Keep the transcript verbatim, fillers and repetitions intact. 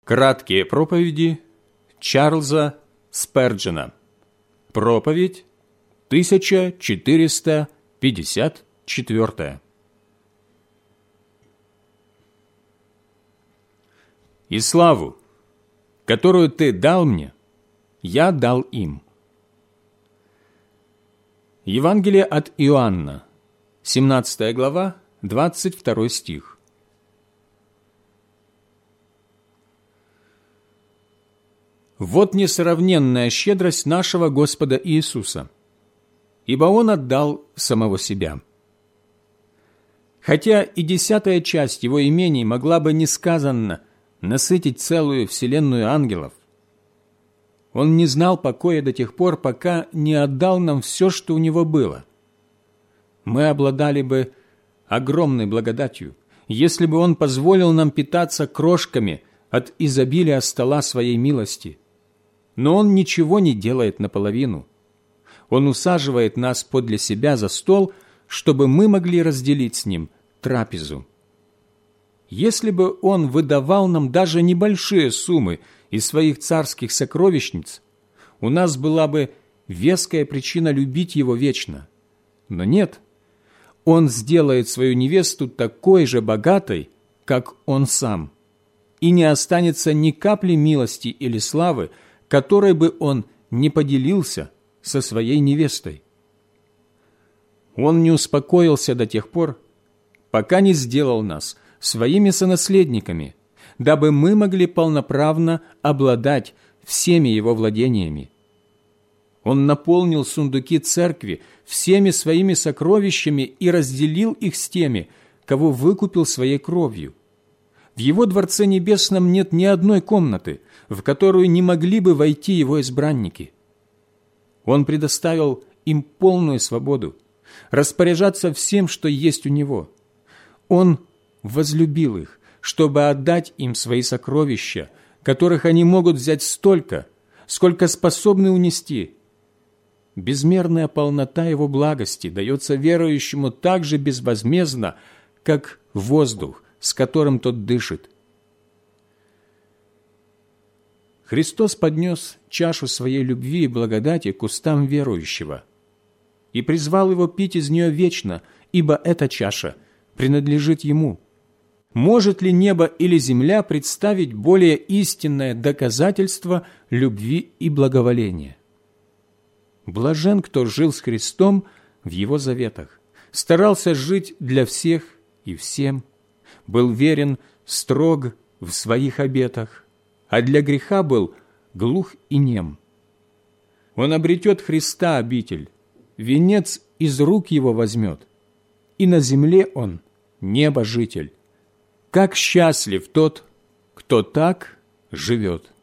Краткие проповеди Чарльза Сперджена. Проповедь тысяча четыреста пятьдесят четвёртая. «И славу, которую Ты дал мне, я дал им». Евангелие от Иоанна, семнадцатая глава, двадцать второй стих. «Вот несравненная щедрость нашего Господа Иисуса, ибо Он отдал самого Себя. Хотя и десятая часть Его имений могла бы несказанно насытить целую вселенную ангелов, Он не знал покоя до тех пор, пока не отдал нам все, что у Него было. Мы обладали бы огромной благодатью, если бы Он позволил нам питаться крошками от изобилия стола Своей милости. Но Он ничего не делает наполовину. Он усаживает нас подле Себя за стол, чтобы мы могли разделить с Ним трапезу. Если бы Он выдавал нам даже небольшие суммы из Своих царских сокровищниц, у нас была бы веская причина любить Его вечно. Но нет, Он сделает свою невесту такой же богатой, как Он сам, и не останется ни капли милости или славы, которой бы Он не поделился со своей невестой. Он не успокоился до тех пор, пока не сделал нас своими сонаследниками, дабы мы могли полноправно обладать всеми Его владениями. Он наполнил сундуки церкви всеми своими сокровищами и разделил их с теми, кого выкупил своей кровью. В Его Дворце Небесном нет ни одной комнаты, в которую не могли бы войти Его избранники. Он предоставил им полную свободу распоряжаться всем, что есть у Него. Он возлюбил их, чтобы отдать им свои сокровища, которых они могут взять столько, сколько способны унести. Безмерная полнота Его благости дается верующему так же безвозмездно, как воздух, с которым тот дышит. Христос поднес чашу Своей любви и благодати к устам верующего и призвал его пить из нее вечно, ибо эта чаша принадлежит Ему. Может ли небо или земля представить более истинное доказательство любви и благоволения? Блажен, кто жил с Христом в Его заветах, старался жить для всех и всем, был верен, строг в своих обетах, а для греха был глух и нем. Он обретет Христа обитель, венец из рук Его возьмет, и на земле он небожитель. Как счастлив тот, кто так живет!